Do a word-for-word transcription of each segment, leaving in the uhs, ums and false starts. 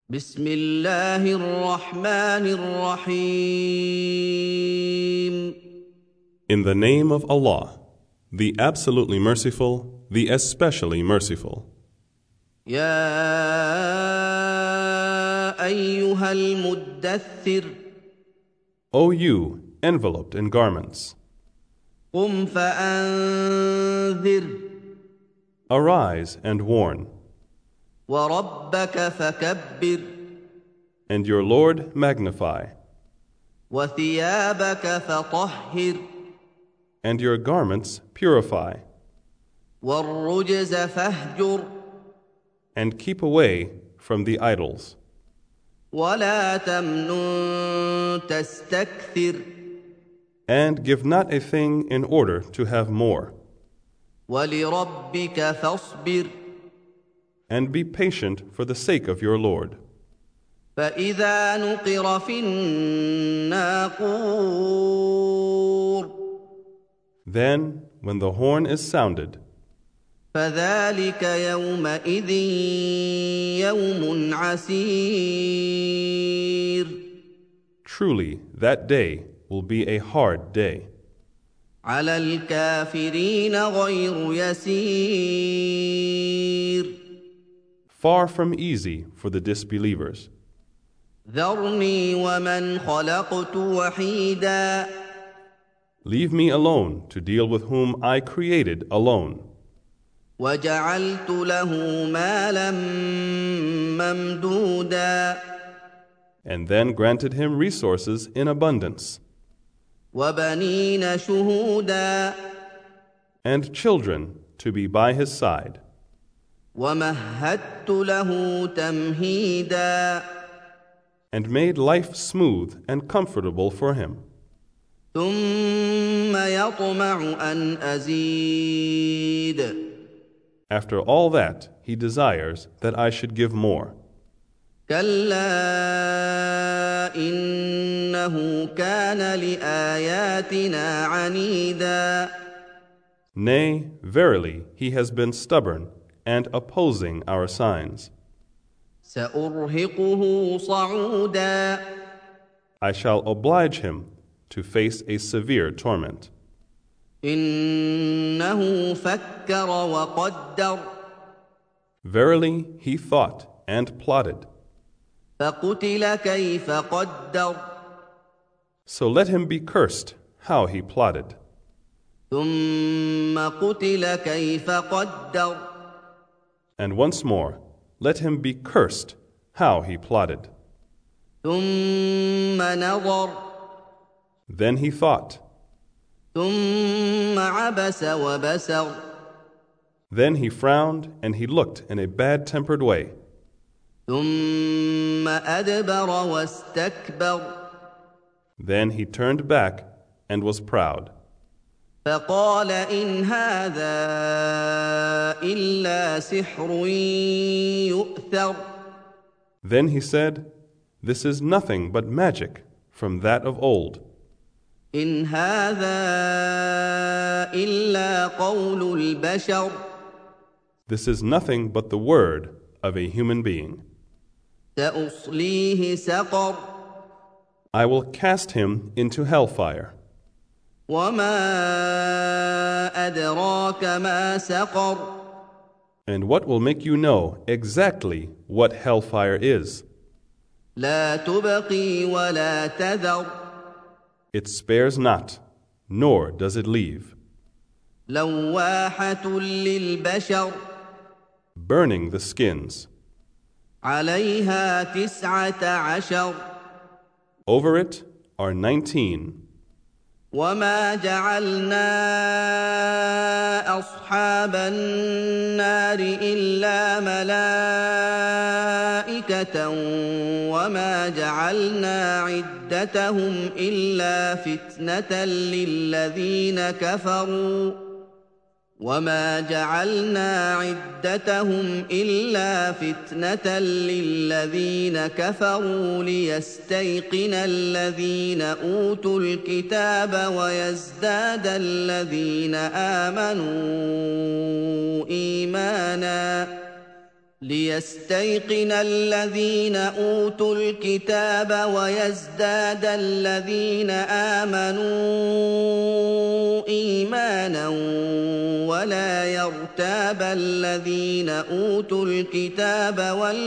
بسم الله الرحمن الرحيم. In the name of Allah, the absolutely merciful, the especially merciful. يا أيها المدثر O you, enveloped in garments, قم فأنذر arise and warn, وربك فكبر and your Lord magnify, وثيابك فطهر and your garments purify, والرجز فاهجر and keep away from the idols. ولا تمنن تستكثر And give not a thing in order to have more. ولربك فاصبر And be patient for the sake of your Lord. فإذا نقر في الناقور Then, when the horn is sounded, فذلك يومئذ يوم عسير truly that day will be a hard day. على الكافرين غير يسير Far from easy for the disbelievers. ذرني ومن خلقت وحيدا Leave me alone to deal with whom I created alone. وجعلت له مالا ممدودا And then granted him resources in abundance, وبنين شهودا and children to be by his side, ومهدت له تمهيدا and made life smooth and comfortable for him. ثم يطمع أن أزيد After all that, he desires that I should give more. كلا إنه كان لآياتنا عنيدا Nay, verily, he has been stubborn and opposing our signs. سأرهقه صعودا I shall oblige him to face a severe torment. إنه فكر وقدر Verily, he thought and plotted. فقتل كيف قدر So let him be cursed how he plotted. ثم قتل كيف قدر And once more, let him be cursed how he plotted. ثم نظر Then he thought. ثم عبس وبسر Then he frowned and he looked in a bad-tempered way. ثم أدبر واستكبر Then he turned back and was proud. فقال إن هذا إلا سحر يؤثر Then he said, This is nothing but magic from that of old. إن هذا إلا قول البشر This is nothing but the word of a human being. سأصليه سقر I will cast him into hellfire. وما أدراك ما سقر And what will make you know exactly what hellfire is? لا تبقي ولا تذر It spares not, nor does it leave. لواحة للبشر Burning the skins. عليها تسعة عشر Over it are nineteen. وما جعلنا أصحاب النار إلا ملائكة وما جعلنا عدتهم إلا فتنة للذين كفروا وما جعلنا عدتهم إلا فتنة للذين كفروا ليستيقن الذين أوتوا الكتاب ويزداد الذين آمنوا إيمانا ليستيقن الذين أوتوا الكتاب ويزداد الذين آمنوا إيمانا ولا يرتاب الذين أوتوا الكتاب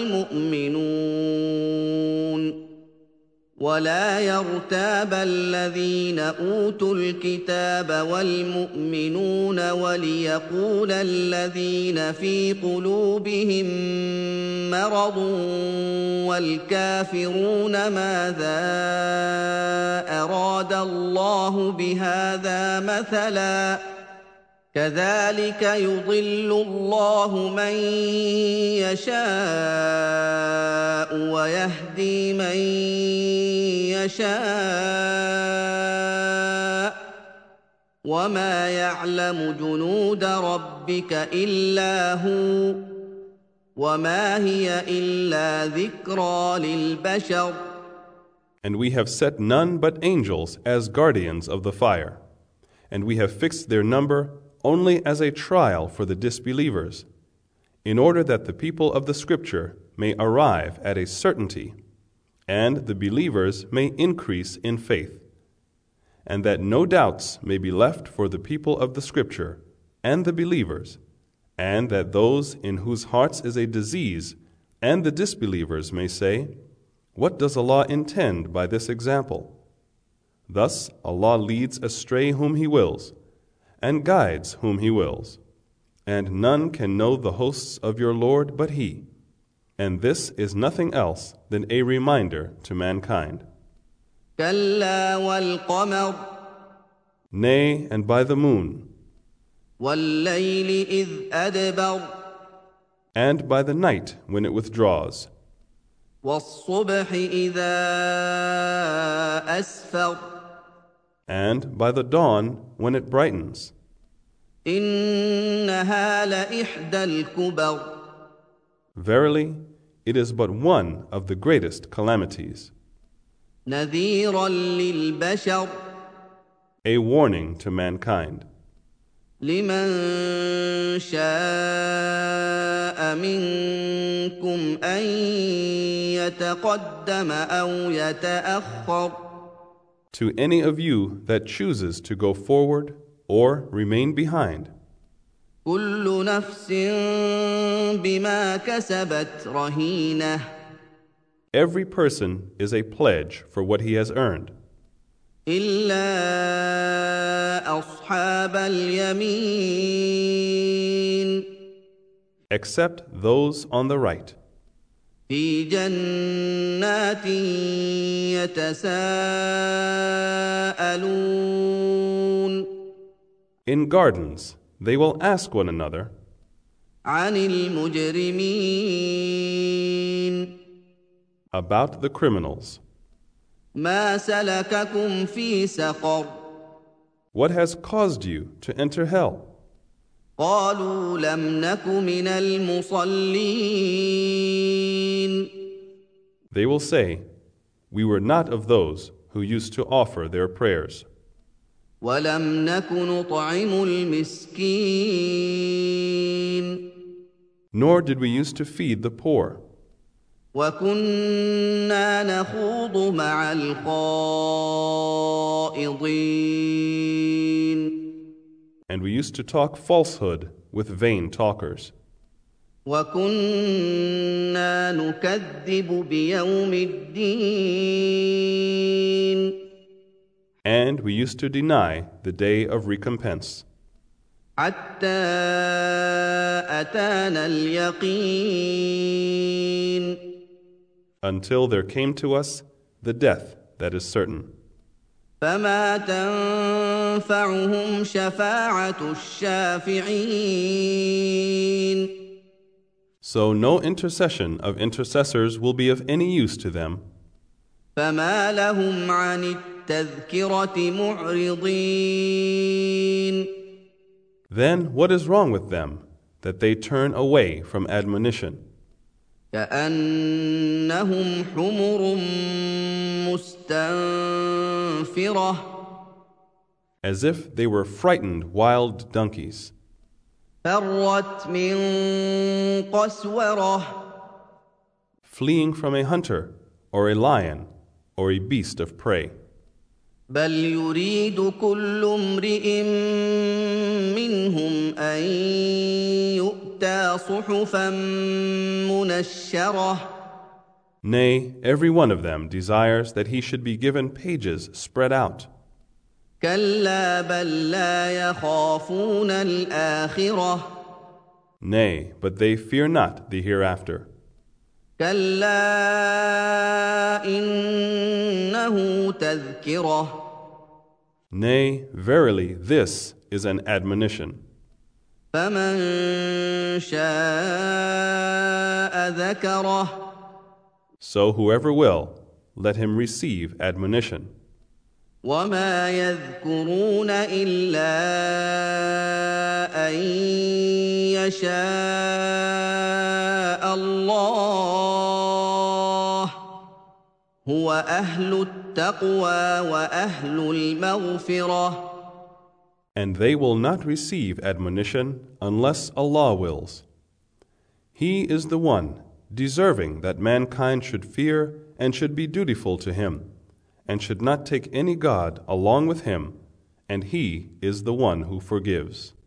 والمؤمنون ولا يرتاب الذين أوتوا الكتاب والمؤمنون وليقول الذين في قلوبهم مرض والكافرون ماذا أراد الله بهذا مثلا كذلك يضل الله من يشاء ويهدي من يشاء وما يعلم جنود ربك إلا هو وما هي إلا ذكرى للبشر. And we have set none but angels as guardians of the fire, and we have fixed their number only as a trial for the disbelievers, in order that the people of the Scripture may arrive at a certainty, and the believers may increase in faith, and that no doubts may be left for the people of the Scripture and the believers, and that those in whose hearts is a disease and the disbelievers may say, "What does Allah intend by this example?" Thus Allah leads astray whom He wills, and guides whom He wills, and none can know the hosts of your Lord but He, and this is nothing else than a reminder to mankind. كلا والقمر Nay, and by the moon, والليل إذ أدبر and by the night when it withdraws, والصبح إذا أسفر and by the dawn when it brightens. إنها لإحدى الكبر Verily, it is but one of the greatest calamities, نذيرا للبشر a warning to mankind. لمن شاء منكم أن يتقدم أو يتأخر To any of you that chooses to go forward or remain behind, كل نفس بما كسبت رهينة every person is a pledge for what he has earned, إلا أصحاب اليمين except those on the right, في جنات يتساءلون in gardens they will ask one another عن المجرمين about the criminals. ما سلككم في سقر What has caused you to enter hell? قالوا لم نك من المصلين They will say, "We were not of those who used to offer their prayers, ولم نك نطعم المسكين nor did we used to feed the poor, وكنا نخوض مع الخائضين and we used to talk falsehood with vain talkers, وكنا نكذب بيوم الدين and we used to deny the day of recompense, حتى أتانا اليقين until there came to us the death that is certain. فما تنفعهم شفاعة الشافعين So no intercession of intercessors will be of any use to them. فما لهم عن التذكرة معرضين Then what is wrong with them, that they turn away from admonition? كأنهم حمر مستنفرة As if they were frightened wild donkeys. فَرَّتْ مِن قَسْوَرَةٍ fleeing from a hunter, or a lion, or a beast of prey. بَلْ يُرِيدُ كُلُّ امْرِئٍ مِّنْهُمْ أَن يُؤْتَىٰ صُحُفًا مُّنَشَّرَةً. Nay, every one of them desires that he should be given pages spread out. كَلَّا بَل لَّا يَخَافُونَ الْآخِرَةَ. Nay, but they fear not the hereafter. كَلَّا إِنَّهُ تَذْكِرَةٌ. Nay, verily, this is an admonition. فَمَن شَاءَ ذَكَرَهُ. So whoever will, let him receive admonition. وَمَا يَذْكُرُونَ إِلَّا أَن يَشَاءَ اللَّهُ هُوَ أَهْلُ التَّقْوَىٰ وَأَهْلُ الْمَغْفِرَةِ. And they will not receive admonition unless Allah wills. He is the one deserving that mankind should fear and should be dutiful to Him, and should not take any God along with Him, and He is the one who forgives.